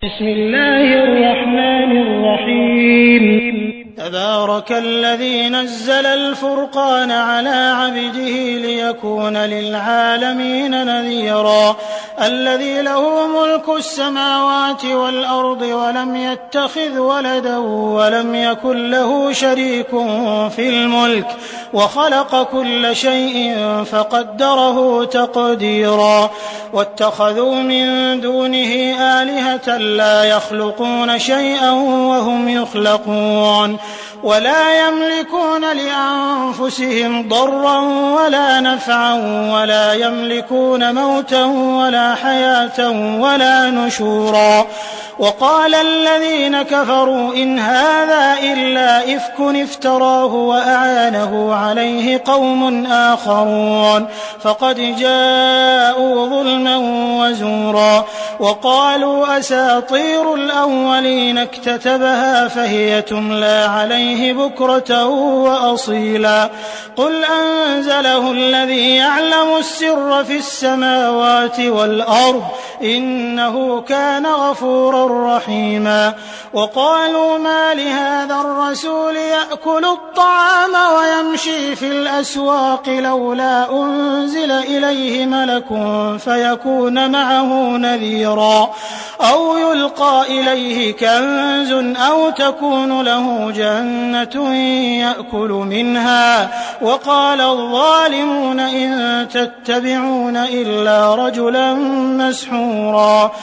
بسم الله الرحمن الرحيم. تبارك الذي نزل الفرقان على عبده ليكون للعالمين نذيرا الذي له ملك السماوات والأرض ولم يتخذ ولدا ولم يكن له شريك في الملك وخلق كل شيء فقدره تقديرا واتخذوا من دونه آلهة لا يخلقون شيئا وهم يخلقون ولا يملكون لأنفسهم ضرا ولا نفعا ولا يملكون موتا ولا حياة ولا نشورا وقال الذين كفروا إن هذا إلا إفك افتراه وأعانه عليه قوم آخرون فقد جاءوا ظلما وزورا وقالوا أساطير الأولين اكتتبها فهي تملى عليه بكرة وأصيلا قل أنزله الذي يعلم السر في السماوات والأرض إنه كان غفورا رحيما وقالوا ما لهذا الرسول يأكل الطعام ويمشي في الأسواق لولا أنزل إليه ملك فيكون معه نذيرا أو يلقى إليه كنز أو تكون له جنة يأكل منها وقال الظالمون إن تتبعون إلا رجلا مسحورا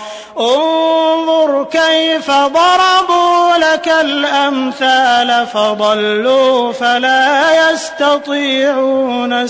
انظر كيف ضربوا لك الأمثال فضلوا فلا يستطيعون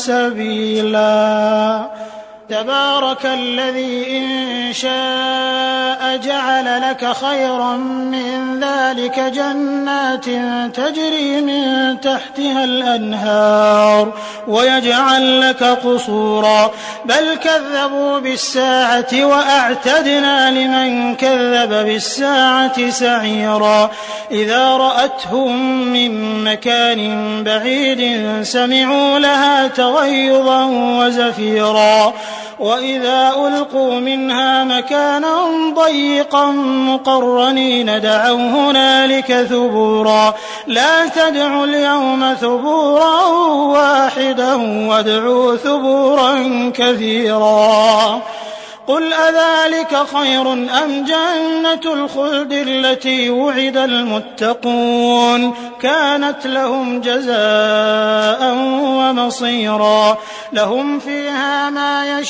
سبيلا تبارك الذي إن شاء جعل لك خيرا من ذلك جنات تجري من تحتها الأنهار ويجعل لك قصورا بل كذبوا بالساعة وأعتدنا لمن كذب بالساعة سعيرا إذا رأتهم من مكان بعيد سمعوا لها تغيظا وزفيرا وإذا ألقوا منها مكانا ضيقا مقرنين دعوا هنالك ثبورا لا تدعوا اليوم ثبورا واحدا وادعوا ثبورا كثيرا قل أذلك خير أم جنة الخلد التي وعد المتقون كانت لهم جزاء ومصيرا لهم فيها ما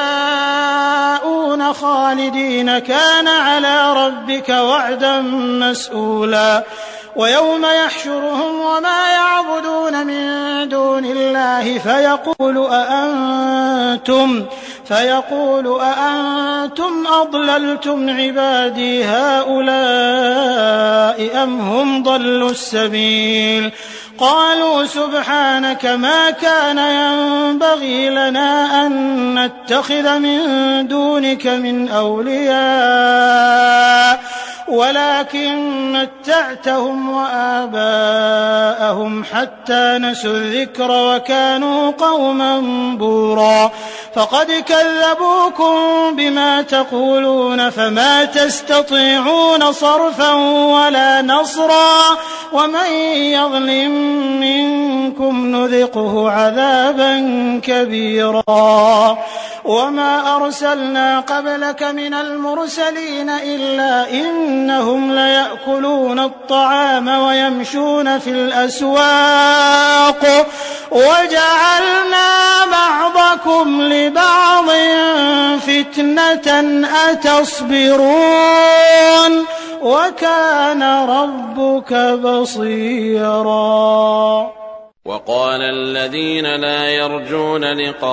يشاءون خالدين كان على ربك وعدا مسئولا ويوم يحشرهم وما يعبدون من دون الله فيقول أأنتم أضللتم عبادي هؤلاء أم هم ضلوا السبيل قالوا سبحانك ما كان ينبغي لنا أن نتخذ من دونك من أولياء ولكن متعتهم وآباءهم حتى نسوا الذكر وكانوا قوما بورا فقد كذبوكم بما تقولون فما تستطيعون صرفا ولا نصرا ومن يظلم منكم نذقه عذابا كبيرا وما أرسلنا قبلك من المرسلين إلا إنهم ليأكلون الطعام ويمشون في الأسواق وجعلنا بعضكم لبعض فتنة أتصبرون وكان ربك بصيرا وقال الذين لا يرجون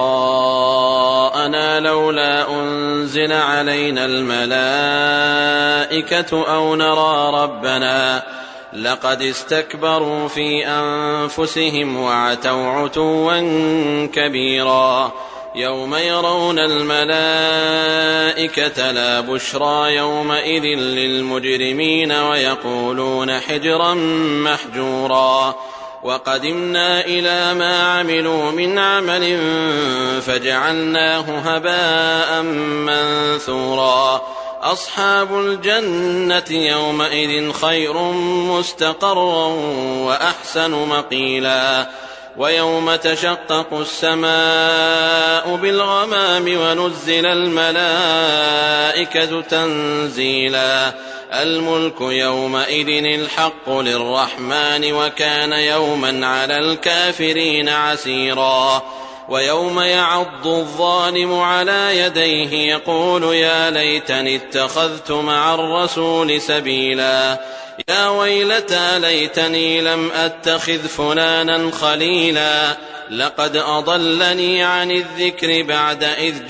لقاءنا لولا أنزل علينا الملائكة أو نرى ربنا لقد استكبروا في أنفسهم وعتوا عتوا كبيرا يوم يرون الملائكة لا بشرى يومئذ للمجرمين ويقولون حجرا محجورا وقدمنا إلى ما عملوا من عمل فجعلناه هباء منثورا أصحاب الجنة يومئذ خير مستقرا وأحسن مقيلا ويوم تشقق السماء بالغمام ونزل الملائكة تنزيلا الملك يومئذ الحق للرحمن وكان يوما على الكافرين عسيرا ويوم يعض الظالم على يديه يقول يا ليتني اتخذت مع الرسول سبيلا يا ويلتى ليتني لم أتخذ فلانا خليلا لقد أضلني عن الذكر بعد إذ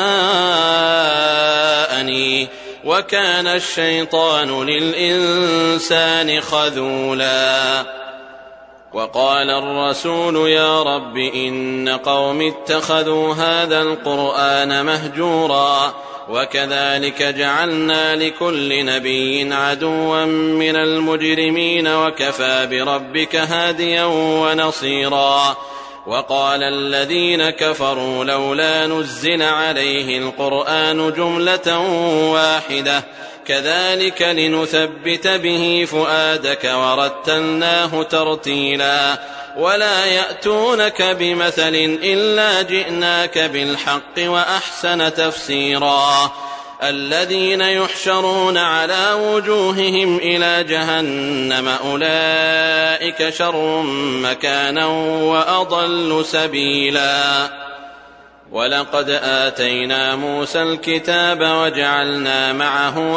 جاءني وكان الشيطان للإنسان خذولا وقال الرسول يا رب إن قوم اتخذوا هذا القرآن مهجورا وكذلك جعلنا لكل نبي عدوا من المجرمين وكفى بربك هاديا ونصيرا وقال الذين كفروا لولا نزل عليه القرآن جملة واحدة كذلك لنثبت به فؤادك ورتلناه ترتيلا ولا يأتونك بمثل إلا جئناك بالحق وأحسن تفسيرا الذين يحشرون على وجوههم إلى جهنم أولئك شر مكانا وأضل سبيلا ولقد آتينا موسى الكتاب وجعلنا معه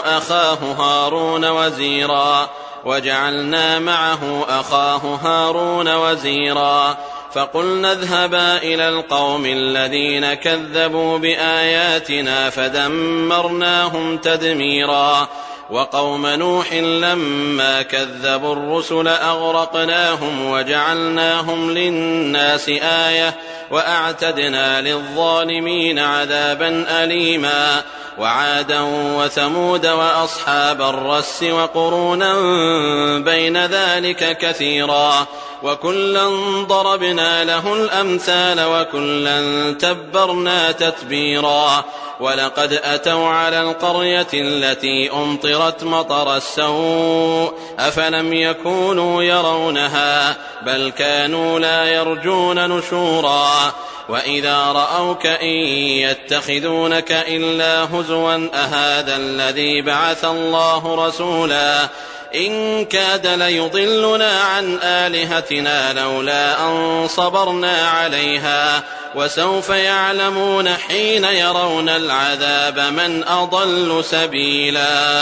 أخاه هارون وزيرا فقلنا اذهبا إلى القوم الذين كذبوا بآياتنا فدمرناهم تدميرا وقوم نوح لما كذبوا الرسل أغرقناهم وجعلناهم للناس آية وأعتدنا للظالمين عذابا أليما وعادا وثمود وأصحاب الرس وقرونا بين ذلك كثيرا وكلا ضربنا له الأمثال وكلا تبرنا تتبيرا ولقد أتوا على القرية التي أمطرت مطر السوء أفلم يكونوا يرونها بل كانوا لا يرجون نشورا وإذا رأوك إن يتخذونك إلا هزوا أهذا الذي بعث الله رسولا إن كاد ليضلنا عن آلهتنا لولا أن صبرنا عليها وسوف يعلمون حين يرون العذاب من أضل سبيلا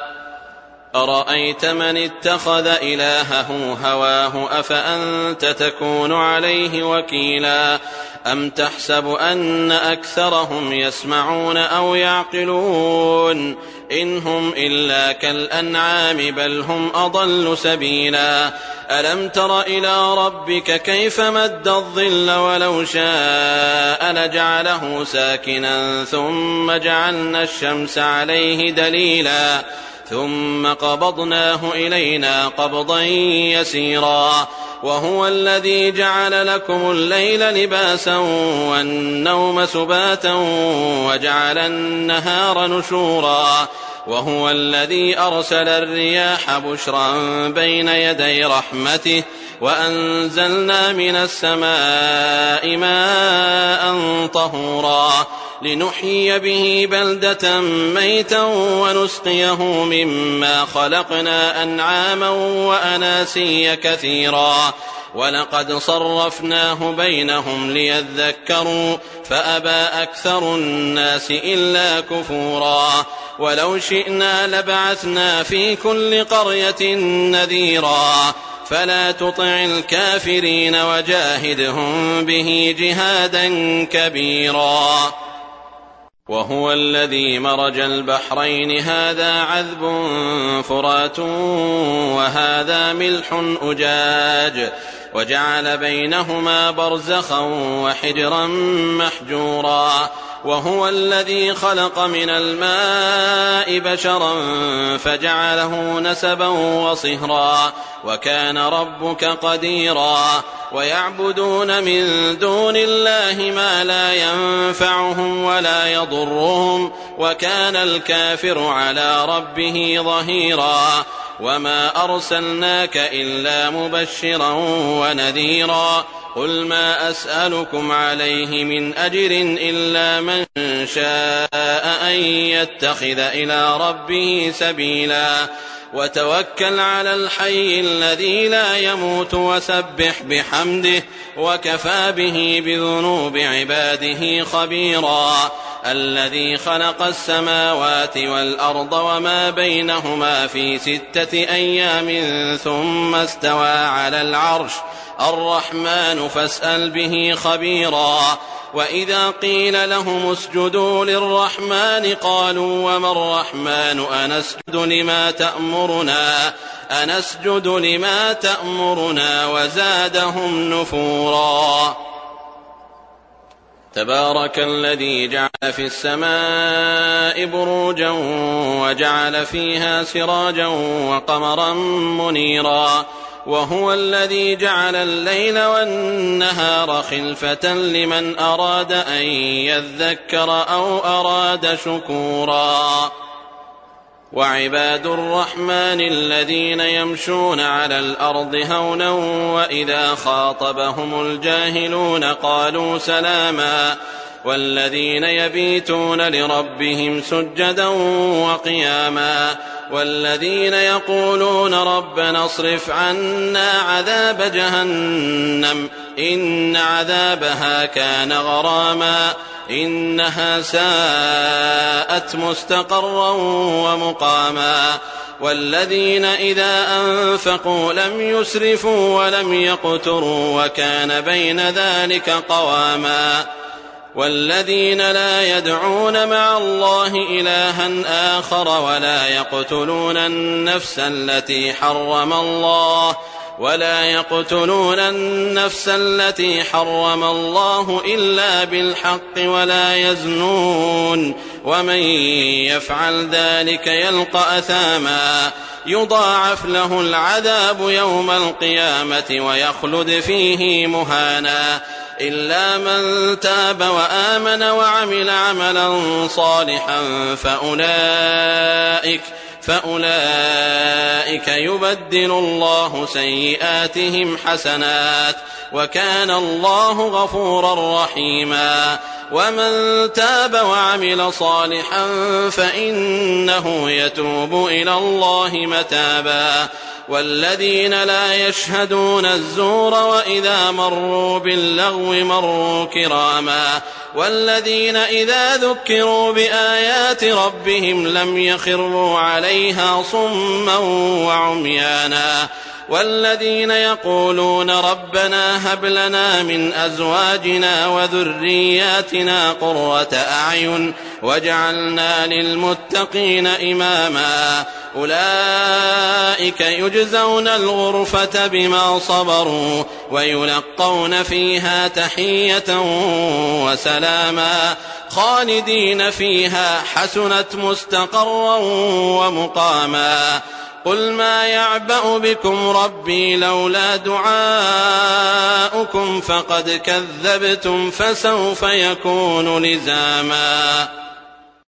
أرأيت من اتخذ إلهه هواه أفأنت تكون عليه وكيلا أم تحسب أن أكثرهم يسمعون أو يعقلون إن هم إلا كالأنعام بل هم أضل سبيلا ألم تر إلى ربك كيف مد الظل ولو شاء لجعله ساكنا ثم جعلنا الشمس عليه دليلا ثم قبضناه إلينا قبضا يسيرا وهو الذي جعل لكم الليل لباسا والنوم سباتا وجعل النهار نشورا وهو الذي أرسل الرياح بشرا بين يدي رحمته وأنزلنا من السماء ماء طهورا لنحيي به بلدة ميتا ونسقيه مما خلقنا أنعاما وأناسيا كثيرا ولقد صرفناه بينهم ليذكروا فأبى أكثر الناس إلا كفورا ولو شئنا لبعثنا في كل قرية نذيرا فلا تطع الكافرين وجاهدهم به جهادا كبيرا وهو الذي مرج البحرين هذا عذب فرات وهذا ملح أجاج وجعل بينهما برزخا وحجرا محجورا وهو الذي خلق من الماء بشرا فجعله نسبا وصهرا وكان ربك قديرا ويعبدون من دون الله ما لا ينفعهم ولا يضرهم وكان الكافر على ربه ظهيرا وما أرسلناك إلا مبشرا ونذيرا قل ما أسألكم عليه من أجر إلا من شاء أن يتخذ إلى ربه سبيلا وتوكل على الحي الذي لا يموت وسبح بحمده وكفى به بذنوب عباده خبيرا الذي خلق السماوات والأرض وما بينهما في 6 أيام ثم استوى على العرش الرحمن فاسأل به خبيرا وإذا قيل لهم اسجدوا للرحمن قالوا وما الرحمن أنسجد لما تأمرنا وزادهم نفورا تبارك الذي جعل في السماء بروجا وجعل فيها سراجا وقمرا منيرا وهو الذي جعل الليل والنهار خلفة لمن أراد أن يذكر أو أراد شكورا وعباد الرحمن الذين يمشون على الأرض هونا وإذا خاطبهم الجاهلون قالوا سلاما والذين يبيتون لربهم سجدا وقياما والذين يقولون ربنا اصرف عنا عذاب جهنم إن عذابها كان غراما إنها ساءت مستقرا ومقاما والذين إذا أنفقوا لم يسرفوا ولم يقتروا وكان بين ذلك قواما والذين لا يدعون مع الله إلها آخر ولا يقتلون النفس التي حرم الله إلا بالحق ولا يزنون ومن يفعل ذلك يلقى أثاما يضاعف له العذاب يوم القيامة ويخلد فيه مهانا إلا من تاب وآمن وعمل عملا صالحا فأولئك يبدل الله سيئاتهم حسنات وكان الله غفورا رحيما ومن تاب وعمل صالحا فإنه يتوب إلى الله متابا والذين لا يشهدون الزور وإذا مروا باللغو مروا كراما والذين إذا ذكروا بآيات ربهم لم يخروا عليها صما وعميانا والذين يقولون ربنا هب لنا من أزواجنا وذرياتنا قرة أعين واجعلنا للمتقين إماما أولئك يجزون الغرفة بما صبروا ويلقون فيها تحية وسلاما خالدين فيها حسنت مستقرا ومقاما قل ما يعبأ بكم ربي لولا دعاؤكم فقد كذبتم فسوف يكون لزاما